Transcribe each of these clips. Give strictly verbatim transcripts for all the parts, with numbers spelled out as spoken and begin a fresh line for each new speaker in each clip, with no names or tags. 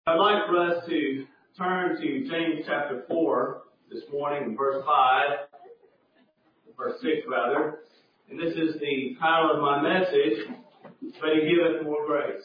I'd like for us to turn to James chapter four this morning, verse five, verse six rather. And this is the title of my message, But He Giveth More Grace.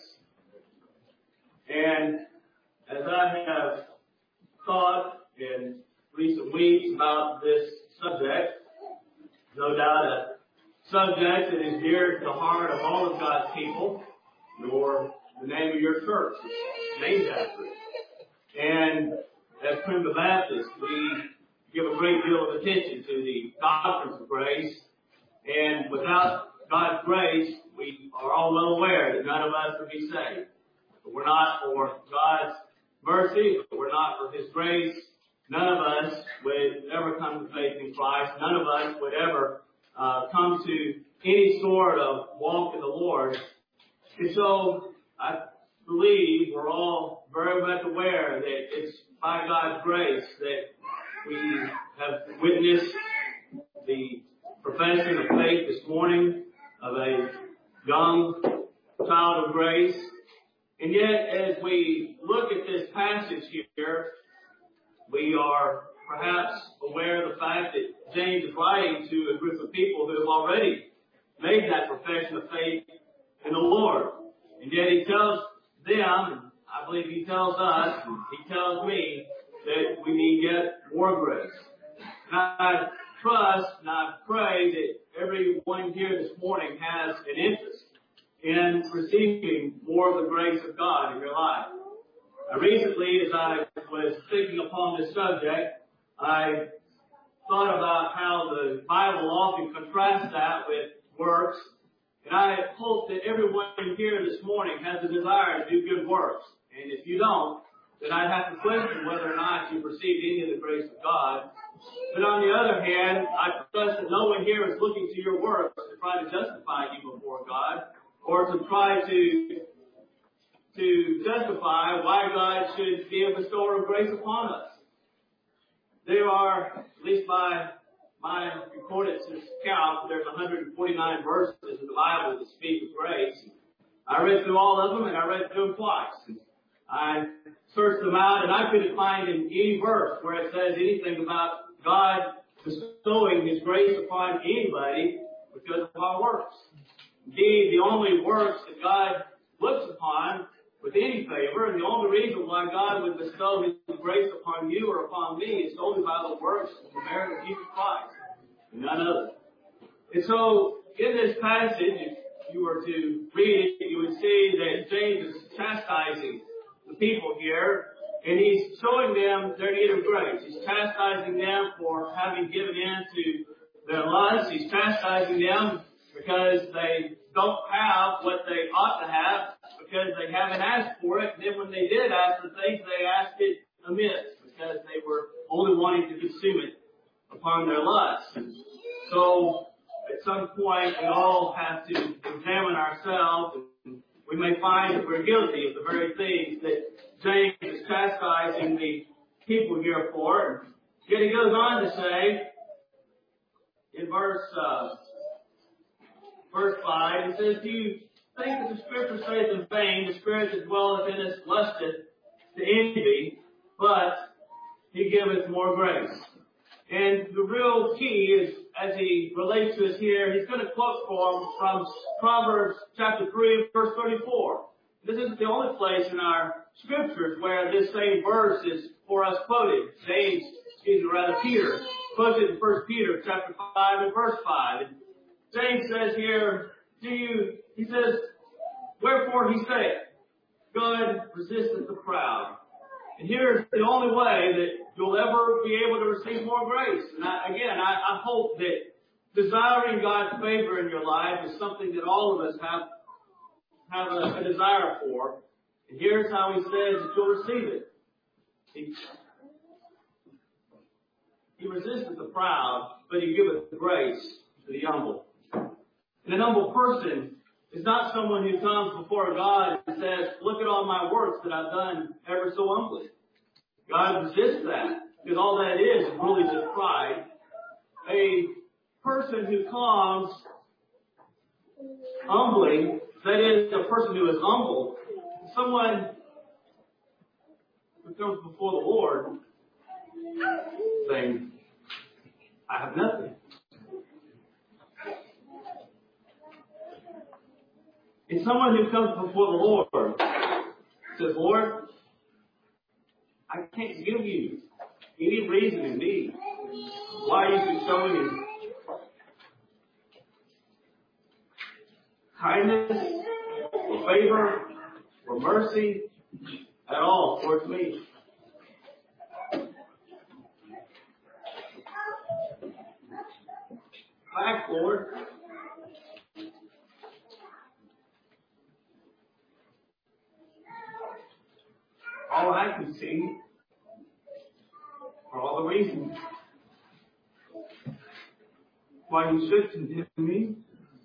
And as I have thought in recent weeks about this subject, no doubt a subject that is dear to the heart of all of God's people, nor the name of your church is named after it. And as Primitive Baptists, we give a great deal of attention to the doctrines of grace. And without God's grace, we are all well aware that none of us would be saved. But we're not for God's mercy, but we're not for His grace. None of us would ever come to faith in Christ. None of us would ever uh, come to any sort of walk in the Lord. And so I believe we're all very much aware that it's by God's grace that we have witnessed the profession of faith this morning of a young child of grace. And yet, as we look at this passage here, we are perhaps aware of the fact that James is writing to a group of people who have already made that profession of faith in the Lord. And yet he tells them, and I believe he tells us, and he tells me, that we need yet more grace. And I trust and I pray that everyone here this morning has an interest in receiving more of the grace of God in your life. Now, recently, as I was thinking upon this subject, I thought about how the Bible often contrasts that with works. And I hope that everyone here this morning has a desire to do good works. And if you don't, then I'd have to question whether or not you've received any of the grace of God. But on the other hand, I trust that no one here is looking to your works to try to justify you before God, or to try to to justify why God should be a bestower of grace upon us. There are, at least by my concordance count, there's one hundred forty-nine verses in the Bible that speak of grace. I read through all of them, and I read through them twice. I searched them out, and I couldn't find in any verse where it says anything about God bestowing His grace upon anybody because of our works. Indeed, the only works that God looks upon with any favor, and the only reason why God would bestow His grace upon you or upon me is only by the works of the merit of Jesus Christ, and none other. And so, in this passage, if you were to read it, you would see that James is chastising the people here, and he's showing them their need of grace. He's chastising them for having given in to their lusts. He's chastising them because they don't have what they ought to have, because they haven't asked for it. And then when they did ask for things, they asked it amiss, because they were only wanting to consume it upon their lusts. So at some point, we all have to examine ourselves, and we may find that we're guilty of the very things that James is chastising the people here for. Yet he goes on to say in verse uh, verse five, he says, "Do you think that the Scripture says in vain, the Spirit that dwelleth in us lusteth to envy, but He giveth more grace?" And the real key is, as he relates to us here, he's going to quote from, from Proverbs chapter three, verse thirty-four. This isn't the only place in our Scriptures where this same verse is for us quoted. James, excuse me, rather Peter, quotes it in First Peter chapter five and verse five. And James says here, do you, he says, "Wherefore he saith, God resisteth the proud." And here's the only way that you'll ever be able to receive more grace. And I, again, I, I hope that desiring God's favor in your life is something that all of us have have a, a desire for. And here's how he says that you'll receive it. He, he resisteth the proud, but He giveth grace to the humble. And an humble person is not someone who comes before God and says, "Look at all my works that I've done ever so humbly." God resists that, because all that is is really just pride. A person who comes humbly, that is, a person who is humble, someone who comes before the Lord saying, I have nothing. It's someone who comes before the Lord says, Lord, I can't give you any reason in me why you should show me kindness or favor or mercy at all towards me. Back, Lord. All I can see are all the reasons why you should condemn me,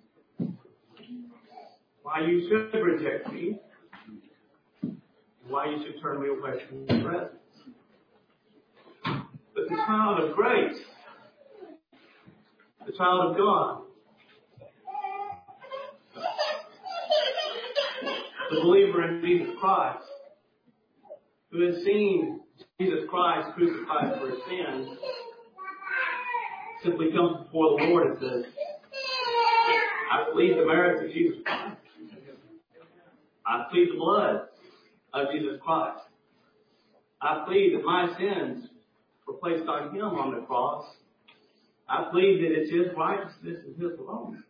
why you should reject me, why you should turn me away from your presence. But the child of grace, the child of God, the believer in Jesus Christ, who has seen Jesus Christ crucified for his sins, simply comes before the Lord and says, I plead the merits of Jesus Christ. I plead the blood of Jesus Christ. I plead that my sins were placed on him on the cross. I plead that it's his righteousness and his alone.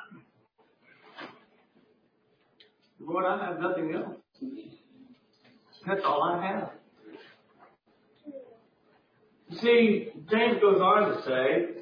Lord, I have nothing else. That's all I have. You see, James goes on to say,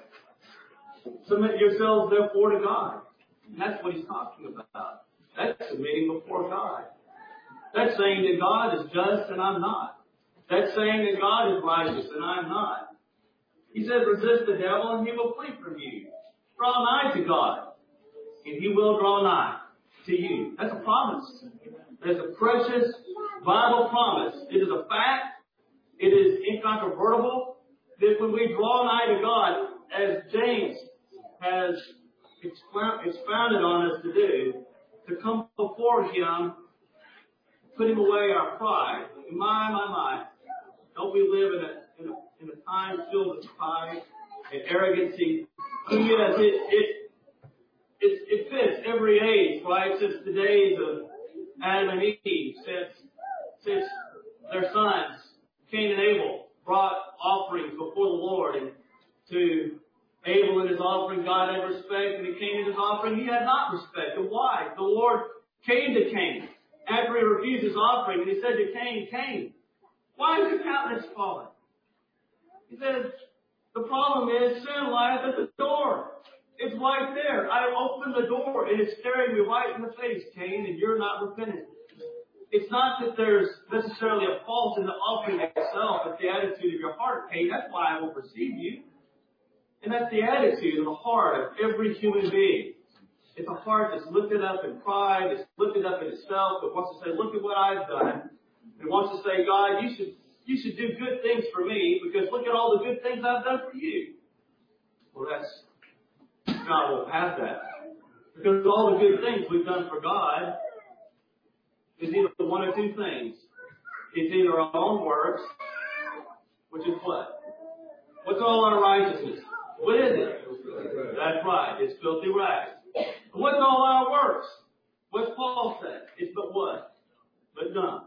submit yourselves therefore to God. And that's what he's talking about. That's submitting before God. That's saying that God is just and I'm not. That's saying that God is righteous and I'm not. He says, resist the devil and he will flee from you. Draw nigh to God and he will draw nigh to you. That's a promise. That's a precious Bible promise. It is a fact. It is incontrovertible that when we draw nigh to God, as James has expounded on us to do, to come before him, putting away our pride. My, my, my. Don't we live in a, in a, in a time filled with pride and arrogancy? Oh, yes, it, it, it, it fits every age, right? Since the days of Adam and Eve, since, since their sons, Cain and Abel, brought offerings before the Lord, and to Abel and his offering, God had respect, and to Cain and his offering, he had not respect. And why? The Lord came to Cain after he refused his offering, and he said to Cain, Cain, why is your countenance fallen? He says, the problem is sin lieth at the door. It's right there. I opened the door, and it's staring me right in the face, Cain, and you're not repentant. It's not that there's necessarily a fault in the offering itself, it's the attitude of your heart, Cain. That's why I won't receive you. And that's the attitude of the heart of every human being. It's a heart that's lifted up in pride, it's lifted up in itself, that wants to say, look at what I've done. And wants to say, God, you should you should do good things for me because look at all the good things I've done for you. Well, that's, God won't have that. Because all the good things we've done for God is either one or two things. It's either our own works, which is what? What's all our righteousness? What is it? That's right. It's filthy rags. And what's all our works? What's Paul say? It's but what? But none.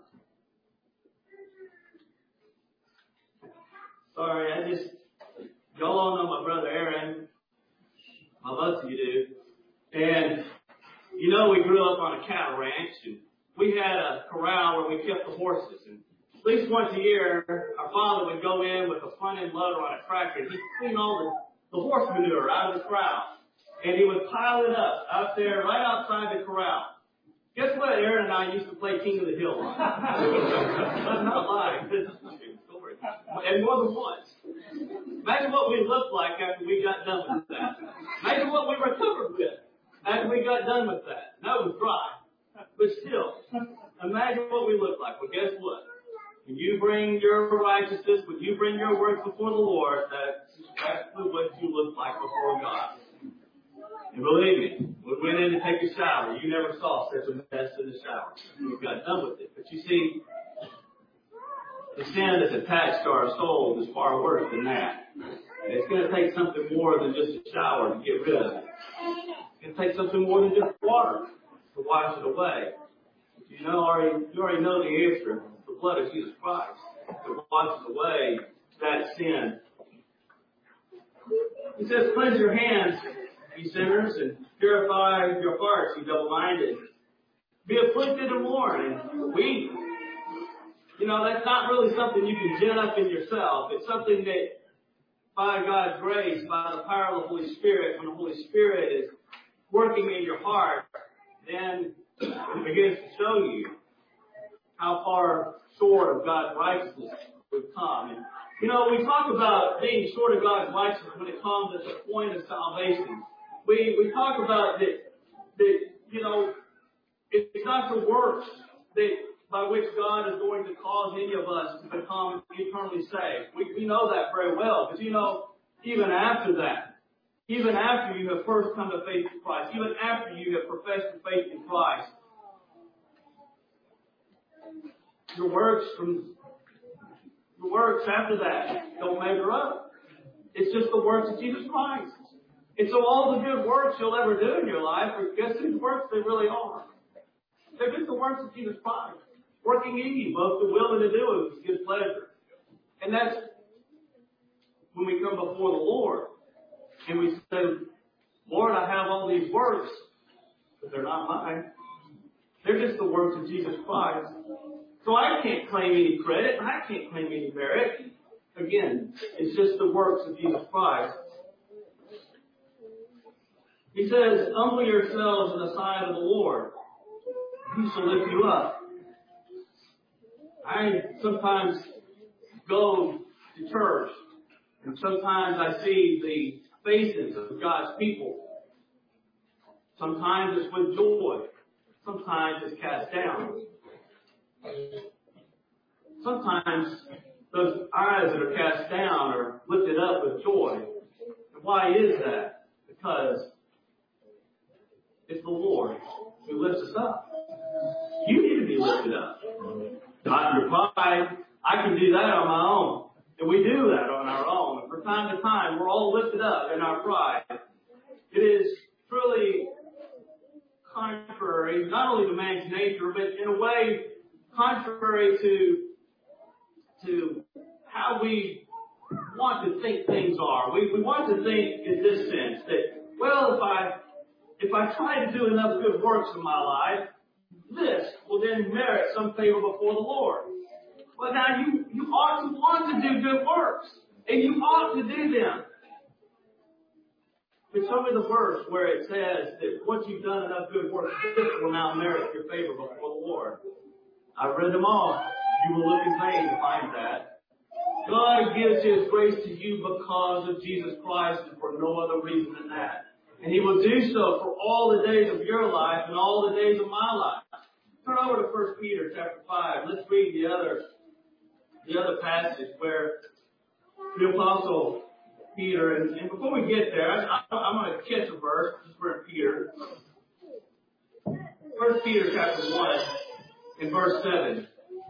Sorry, I just, y'all all know my brother Aaron. Most of you do. And, you know, we grew up on a cattle ranch, and we had a corral where we kept the horses. And at least once a year, our father would go in with a front-end loader on a tractor, and he'd clean all the, the horse manure out of the corral. And he would pile it up out there right outside the corral. Guess what Aaron and I used to play King of the Hill on? I'm not lying. This is a true story. And more than once. Imagine what we looked like after we got done with that. Imagine what we were covered with after we got done with that. No, it was dry. But still, imagine what we looked like. Well, guess what? When you bring your righteousness, when you bring your works before the Lord, that's exactly what you look like before God. And believe me, when we went in to take a shower, you never saw such a mess in the shower. We got done with it. But you see, the sin that's attached to our soul is far worse than that. And it's going to take something more than just a shower to get rid of it. It's going to take something more than just water to wash it away. You know, already, you already know the answer. The blood of Jesus Christ that washes away that sin. He says, cleanse your hands, ye sinners, and purify your hearts, ye double-minded. Be afflicted and mourn and weep. You know, that's not really something you can gin up in yourself. It's something that, by God's grace, by the power of the Holy Spirit, when the Holy Spirit is working in your heart, then it begins to show you how far short of God's righteousness we've come. And, you know, we talk about being short of God's righteousness when it comes at the point of salvation. We we talk about that, that you know, it's not the works that by which God is going to cause any of us to become eternally saved. We, we know that very well. But you know, even after that, even after you have first come to faith in Christ, even after you have professed your faith in Christ, your works from your works after that don't measure up. It's just the works of Jesus Christ. And so all the good works you'll ever do in your life, guess whose works they really are? They're just the works of Jesus Christ, working in you, both to will and to do it with good pleasure. And that's when we come before the Lord and we say, Lord, I have all these works, but they're not mine. They're just the works of Jesus Christ. So I can't claim any credit, and I can't claim any merit. Again, it's just the works of Jesus Christ. He says, humble yourselves in the sight of the Lord. He shall lift you up. I sometimes go to church, and sometimes I see the faces of God's people. Sometimes it's with joy. Sometimes it's cast down. Sometimes those eyes that are cast down are lifted up with joy. And why is that? Because it's the Lord who lifts us up. You need to be lifted up. Not your pride. I can do that on my own. And we do that on our own. And from time to time, we're all lifted up in our pride. It is truly contrary, not only to man's nature, but in a way contrary to, to how we want to think things are. We, we want to think in this sense that, well, if I, if I try to do enough good works in my life, this will then merit some favor before the Lord. Well, now you, you ought to want to do good works, and you ought to do them. But show me the verse where it says that once you've done enough good works, this will now merit your favor before the Lord. I've read them all. You will look in vain to find that. God gives His grace to you because of Jesus Christ and for no other reason than that. And He will do so for all the days of your life and all the days of my life. Turn over to First Peter chapter five. Let's read the other, the other passage where the Apostle Peter, and, and before we get there, I, I, I'm going to catch a verse. This is where Peter. First Peter chapter one and verse seven.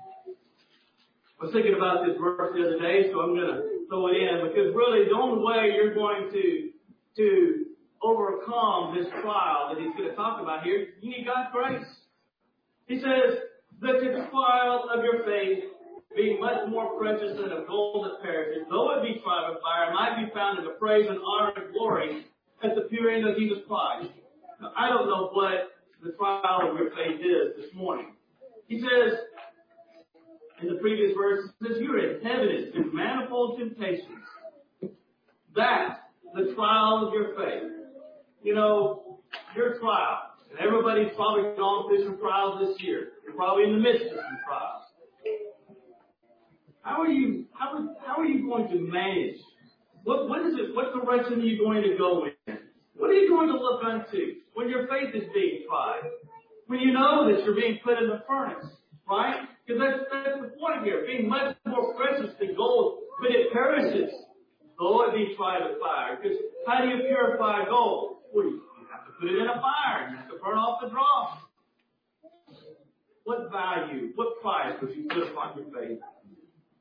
I was thinking about this verse the other day, so I'm going to throw it in because really the only way you're going to to overcome this trial that he's going to talk about here, you need God's grace. He says that the trial of your faith, being much more precious than of gold that perishes, though it be tried with fire, might be found in the praise and honor and glory at the appearing of Jesus Christ. Now, I don't know what the trial of your faith is this morning. He says, in the previous verse, it says, you're inhabited in manifold temptations. That, the trial of your faith. You know, your trial. And everybody's probably gone through some trials this year. You're probably in the midst of some trials. How are you, how are, how are you going to manage? What, what is it, what direction are you going to go in? What are you going to look unto when your faith is being tried? When you know that you're being put in the furnace, right? Because that's, that's the point here. Being much more precious than gold, but it perishes, though it be tried with fire. Because how do you purify gold? Well, you have to put it in a fire. You have to burn off the dross. What value, what price would you put upon your faith?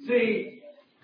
See,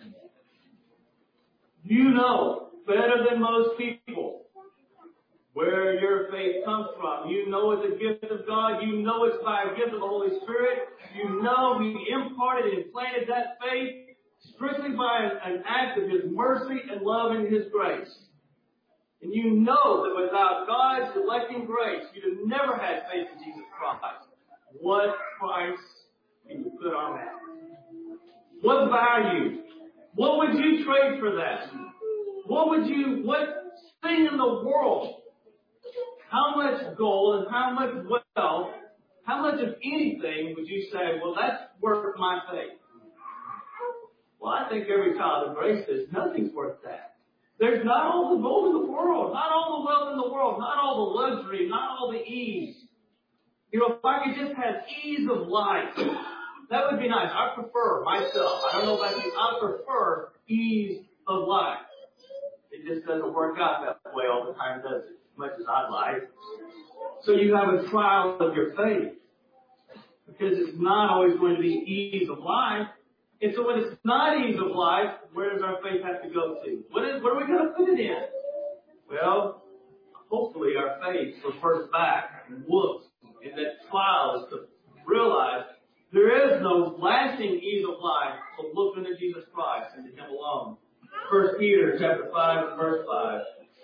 you know better than most people where your faith comes from. You know it's a gift of God. You know it's by a gift of the Holy Spirit. You know He imparted and planted that faith strictly by an act of His mercy and love and His grace. And you know that without God's electing grace, you'd have never had faith in Jesus Christ. What price can you put on that? What value? What would you trade for that? What would you, what thing in the world? How much gold and how much wealth, how much of anything would you say, well, that's worth my faith? Well, I think every child of grace says nothing's worth that. There's not all the gold in the world, not all the wealth in the world, not all the luxury, not all the ease. You know, if I could just have ease of life, that would be nice. I prefer myself. I don't know about you. I prefer ease of life. It just doesn't work out that way all the time, does it? As much as I'd like. So you have a trial of your faith. Because it's not always going to be ease of life. And so when it's not ease of life, where does our faith have to go to? What is, where are we going to put it in? Well, hopefully our faith refers back and looks in that trial is to realize there is no lasting ease of life but look into Jesus Christ and to Him alone. First Peter chapter five and verse five.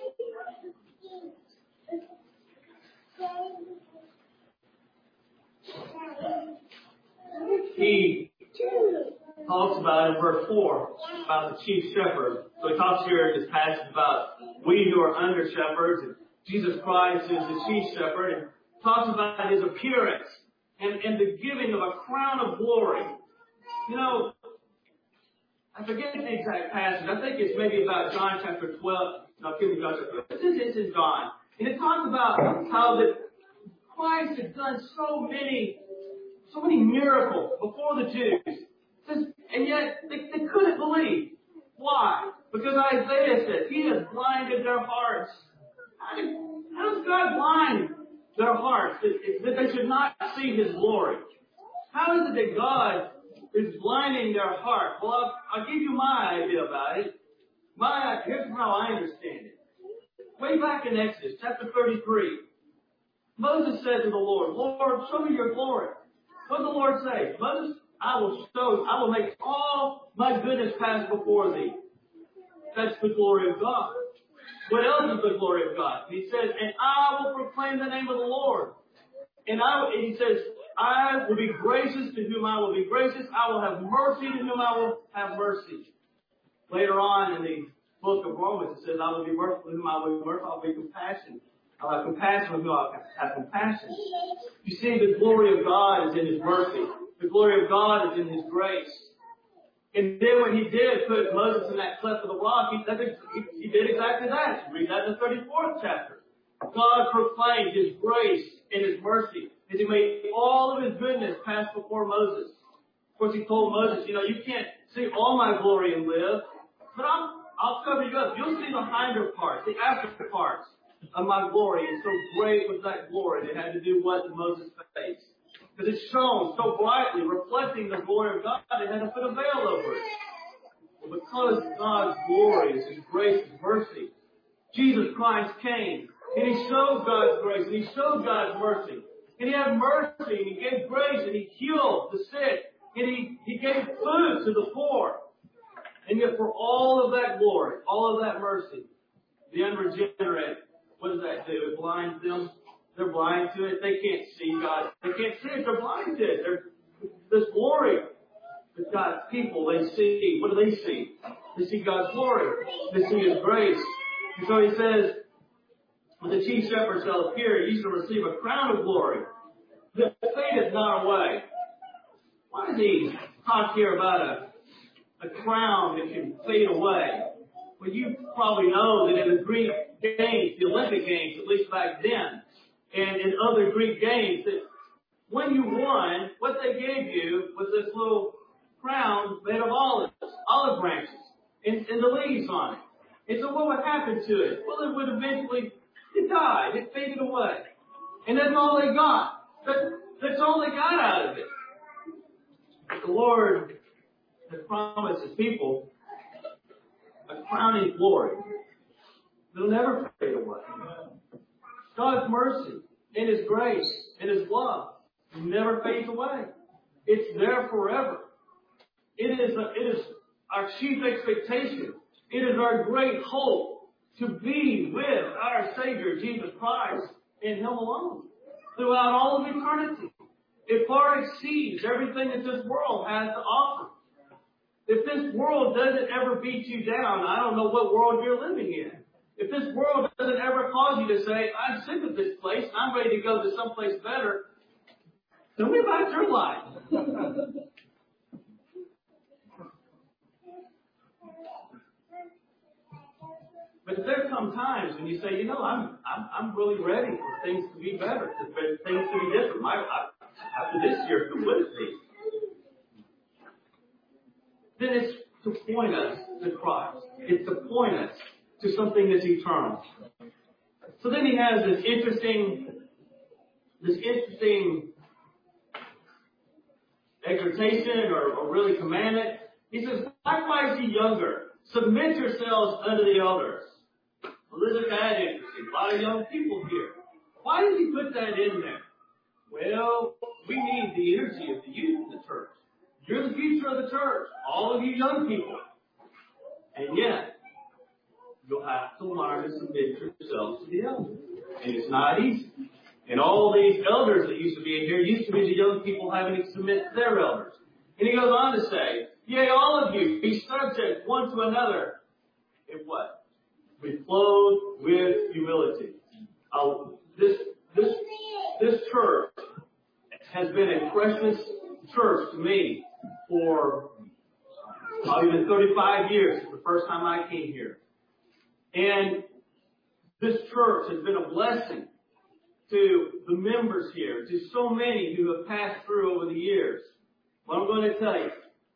He talks about in verse four about the chief shepherd. So he talks here in this passage about we who are under shepherds, and Jesus Christ is the chief shepherd, and talks about His appearance and, and the giving of a crown of glory. You know, I forget the exact passage. I think it's maybe about John chapter twelve. No, give me John chapter twelve. This is, this is John. And it talks about how that Christ had done so many, so many miracles before the Jews. And yet, they, they couldn't believe. Why? Because Isaiah says, He has blinded their hearts. How, did, how does God blind their hearts that, that they should not see His glory? How is it that God is blinding their heart? Well, I'll, I'll give you my idea about it. My, here's how I understand it. Way back in Exodus chapter thirty-three, Moses said to the Lord, Lord, show me your glory. What did the Lord say? Moses, I will show, I will make all my goodness pass before thee. That's the glory of God. What else is the glory of God? He says, and I will proclaim the name of the Lord. And I, and he says, I will be gracious to whom I will be gracious. I will have mercy to whom I will have mercy. Later on in the book of Romans, it says, I will be merciful to whom I will be merciful. I will be compassionate. I'll have compassion with whom I will have compassion. You see, the glory of God is in His mercy. The glory of God is in His grace. And then when He did put Moses in that cleft of the rock, He, he, he did exactly that. You read that in the thirty-fourth chapter. God proclaimed His grace and His mercy as He made all of His goodness pass before Moses. Of course, He told Moses, you know, you can't see all my glory and live, but I'll, I'll cover you up. You'll see the hinder parts, the after parts of my glory. And so great was that glory that had to do what Moses faced. Because it shone so brightly, reflecting the glory of God, they had to put a veil over it. Well, because God's glory is His grace and mercy, Jesus Christ came, and He showed God's grace, and He showed God's mercy. And He had mercy, and He gave grace, and He healed the sick, and He, he gave food to the poor. And yet for all of that glory, all of that mercy, the unregenerate, what does that do? It blinds them. They're blind to it. They can't see God. They can't see it. They're blind to it. They're, this glory that God's people, they see. What do they see? They see God's glory. They see His grace. And so He says, when the chief shepherd shall appear, ye shall receive a crown of glory. The fate is not away. Why does He talk here about a, a crown that can fade away? Well, you probably know that in the Greek games, the Olympic games, at least back then, and in other Greek games, that when you won, what they gave you was this little crown made of olives, olive branches, and, and the leaves on it. And so what would happen to it? Well, it would eventually, it died. It faded away. And that's all they got. That, that's all they got out of it. The Lord has promised His people a crowning glory that'll never fade away. God's mercy and His grace and His love never fades away. It's there forever. It is, a, it is our chief expectation. It is our great hope to be with our Savior, Jesus Christ, and Him alone throughout all of eternity. It far exceeds everything that this world has to offer. If this world doesn't ever beat you down, I don't know what world you're living in. If this world doesn't ever cause you to say, I'm sick of this place, and I'm ready to go to someplace better, tell me about your life. But there come times when you say, you know, I'm I'm, I'm really ready for things to be better, for things to be different. My, I, after this year, who would it be? Then it's to point us to Christ. It's to point us to something that's eternal. So then he has this interesting, this interesting exhortation or, or really commandment. He says, likewise ye younger, submit yourselves unto the elders. Well, isn't that interesting? A lot of young people here. Why did he put that in there? Well, we need the energy of the youth of the church. You're the future of the church. All of you young people. And yet, you'll have to learn to submit yourselves to the elders. And it's not easy. And all these elders that used to be in here used to be the young people having to submit to their elders. And he goes on to say, yea, all of you, be subject one to another. In what? Be clothed with humility. Uh, this, this, this church has been a precious church to me for probably been thirty-five years, the first time I came here. And this church has been a blessing to the members here, to so many who have passed through over the years. What I'm going to tell you,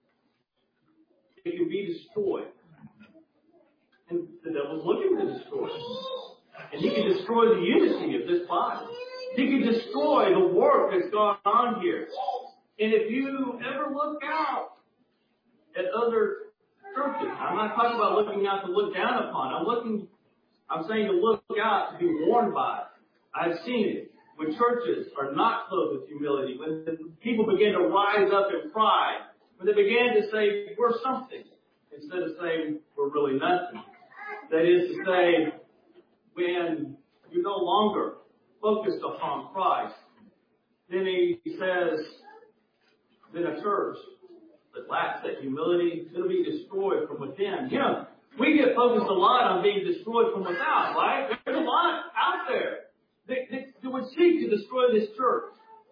it can be destroyed. And the devil's looking to destroy it. And he can destroy the unity of this body. He can destroy the work that's gone on here. And if you ever look out at other churches, I'm not talking about looking out to look down upon. I'm looking, I'm saying to look out to be warned by. I've seen it. When churches are not clothed with humility, when people begin to rise up in pride, when they begin to say, we're something, instead of saying, we're really nothing. That is to say, when you're no longer focused upon Christ, then he says, then a church that lacks that humility, it'll be destroyed from within. You know, we get focused a lot on being destroyed from without, right? There's a lot out there that, that, that would seek to destroy this church.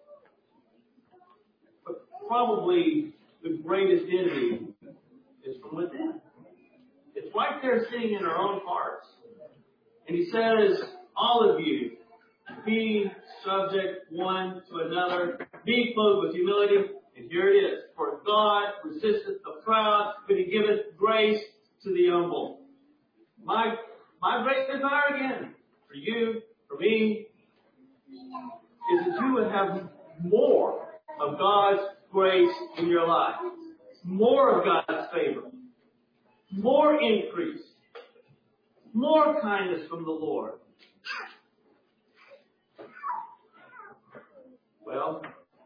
But probably the greatest enemy is from within. It's right there sitting in our own hearts. And he says, all of you, be subject one to another, be clothed with humility. And here it is. For God resisteth the proud, but he giveth grace to the humble. My, my great desire again, for you, for me, is that you would have more of God's grace in your life. More of God's favor. More increase. More kindness from the Lord. Well,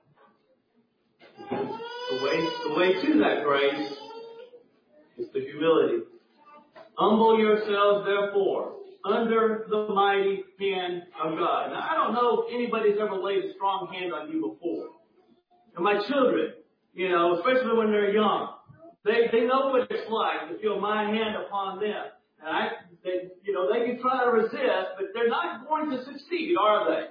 the way, the way to that grace is the humility. Humble yourselves, therefore, under the mighty hand of God. Now, I don't know if anybody's ever laid a strong hand on you before. And my children, you know, especially when they're young, they, they know what it's like to feel my hand upon them. And I, they, you know, they can try to resist, but they're not going to succeed, are they?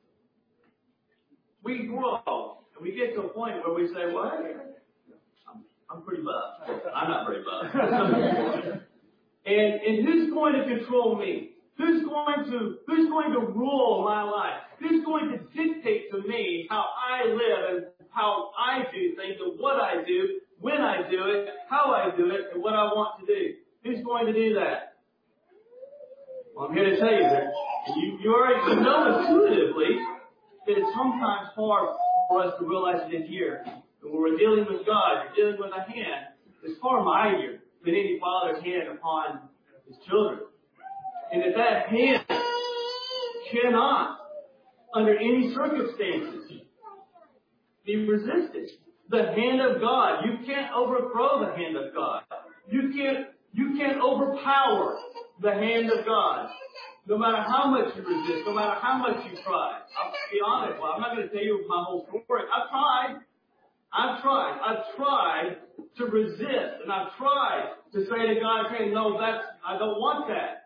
We grow, and we get to a point where we say, well, hey, I'm, I'm pretty buff. I'm not very buff. and, and who's going to control me? Who's going to, who's going to rule my life? Who's going to dictate to me how I live and how I do things and what I do, when I do it, how I do it, and what I want to do? Who's going to do that? Well, I'm here to tell you that you, you already you know intuitively that it's sometimes hard for us to realize it in here. When we're dealing with God, you're dealing with a hand. is far mightier than any father's hand upon his children. And that that hand cannot, under any circumstances, be resisted. The hand of God. You can't overthrow the hand of God. You can't, you can't overpower the hand of God. No matter how much you resist, no matter how much you try. I'll be honest. Well, I'm not going to tell you my whole story. I've tried. I've tried. I've tried to resist. And I've tried to say to God, hey, no, that's, I don't want that.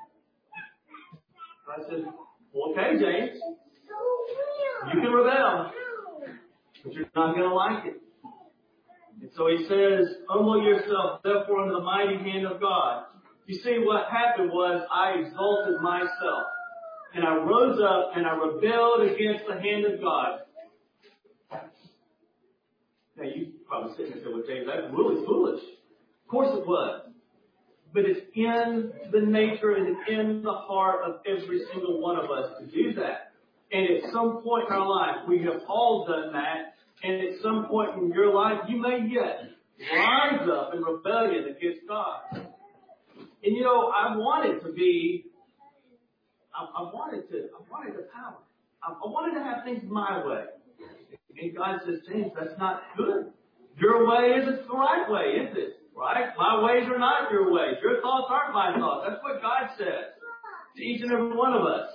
I said, well, okay, James. You can rebel. But you're not going to like it. And so he says, humble yourself, therefore, under the mighty hand of God. You see, what happened was I exalted myself. And I rose up and I rebelled against the hand of God. Now, you probably sitting there and say, well, James, that's really foolish. Of course it was. But it's in the nature and in the heart of every single one of us to do that. And at some point in our life, we have all done that. And at some point in your life, you may yet rise up in rebellion against God. And you know, I wanted to be, I, I wanted to, I wanted the power. I, I wanted to have things my way. And God says, James, that's not good. Your way isn't the right way, is it? Right? My ways are not your ways. Your thoughts aren't my thoughts. That's what God says to each and every one of us.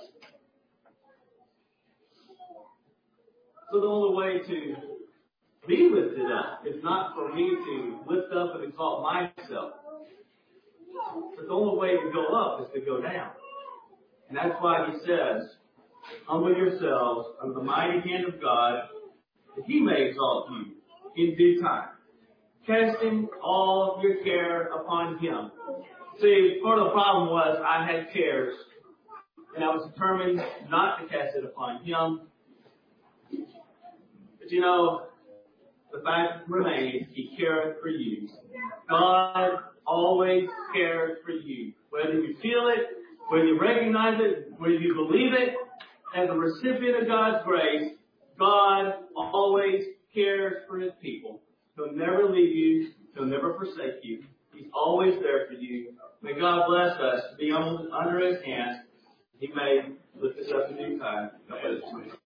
So the only way to be lifted up is not for me to lift up and exalt myself. But the only way to go up is to go down. And that's why he says, humble yourselves under the mighty hand of God, that he may exalt you in due time, casting all your care upon him. See, part of the problem was I had cares, and I was determined not to cast it upon him. But you know, the fact remains, he cared for you. God always cares for you. Whether you feel it, whether you recognize it, whether you believe it, as a recipient of God's grace, God always cares for his people. He'll never leave you. He'll never forsake you. He's always there for you. May God bless us to be under his hand. He may lift us up in due time. God bless you.